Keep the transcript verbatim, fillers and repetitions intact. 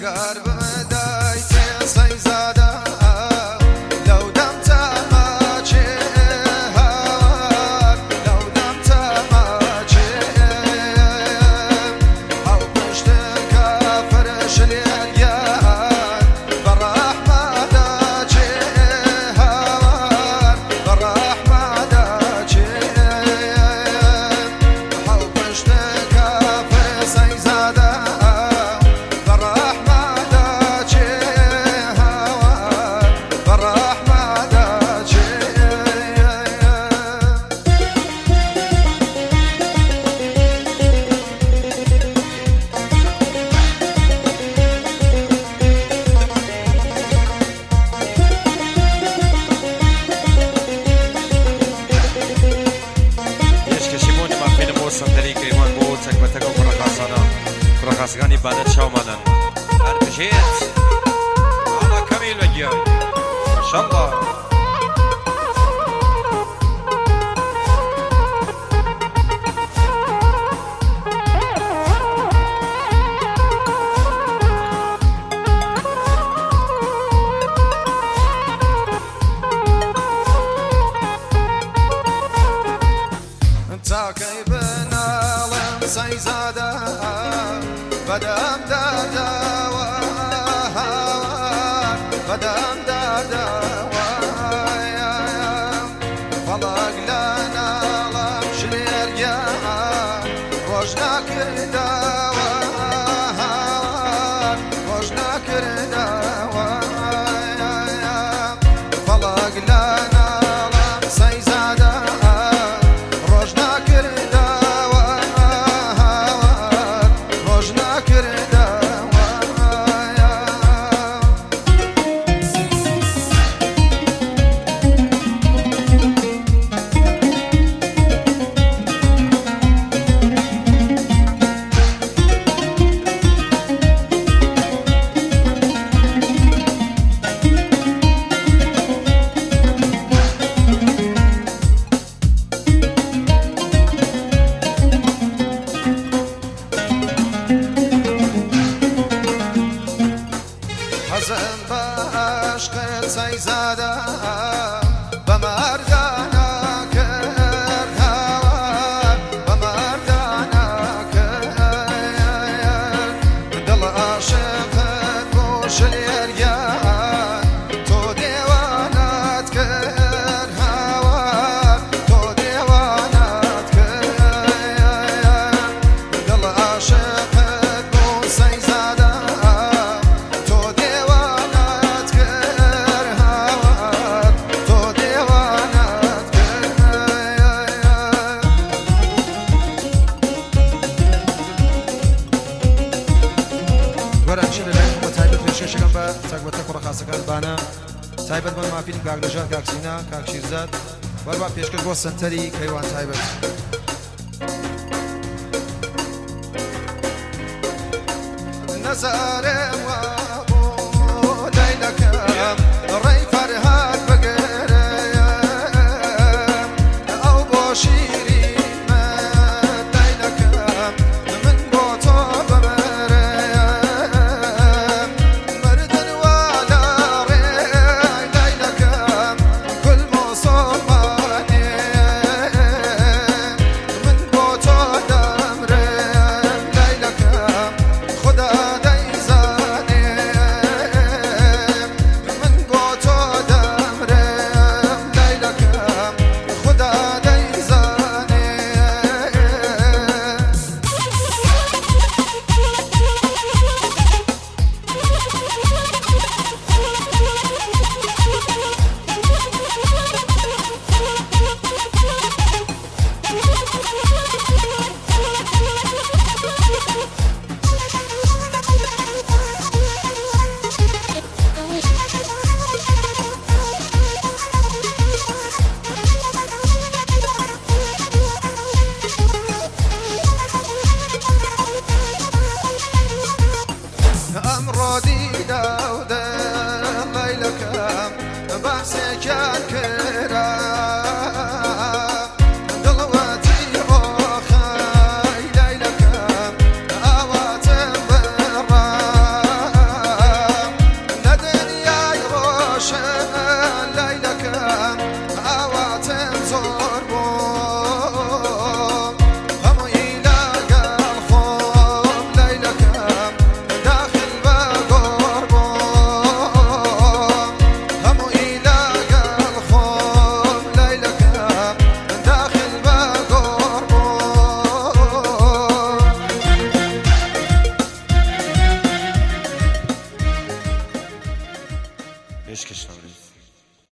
ئەگەر بدەیتێ سەیزادە لەو دەم تەماچێ هەوار لەو دەم تەماچێ ئەو پشتکە فرش لێریان بەڕەحمەدە چێ هەوار بەڕەحمەدە چێ ئەو پشتکە فرش سەیزادە سنتری کیوان بود تک به تک و پرخاسانا پرخاسگانی بانت شومانن هر بجیت آلا کمیل بگیای انشالله تاكي بنالم سيزادة بدم دادا بدم دادا فلق لنا لم شلير يا روجنا كردا روجنا كردا فلق لنا لم سيزادة حزن بعشقت سيزادة بمردانا كر هوار بمردانا كر دل عاشقت بوش اليريان تو ديوانات كر هوار تو ديوانات كر دل عاشقت بوش سيزادة تاکبەتە کوڕەخاسەکان بانە تایبەت بە مافیلی کاکلەژان کاکسینا کاکشیرزاد وەربا پێشکەش بۆ سنتەری کەیوان تایبەت نەزارێ